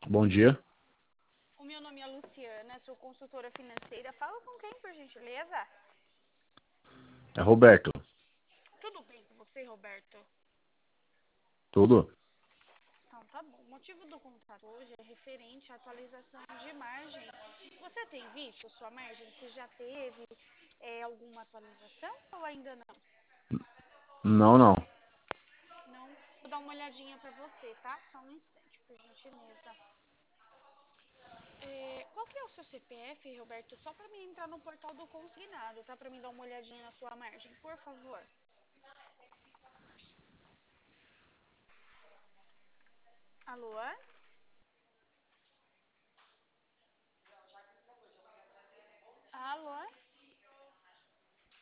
Bom dia. O meu nome é Luciana, sou consultora financeira. Fala com quem, por gentileza? É Roberto. Tudo bem com você, Roberto? Tudo? Então, tá bom. O motivo do contato hoje é referente à atualização de margem. Você tem visto sua margem? Se já teve alguma atualização ou ainda não? Não, não. Não? Vou dar uma olhadinha para você, tá? Só um instante, por gentileza. Qual que é o seu CPF, Roberto? Só para mim entrar no portal do consignado, tá? Para mim dar uma olhadinha na sua margem, por favor. Alô? Alô?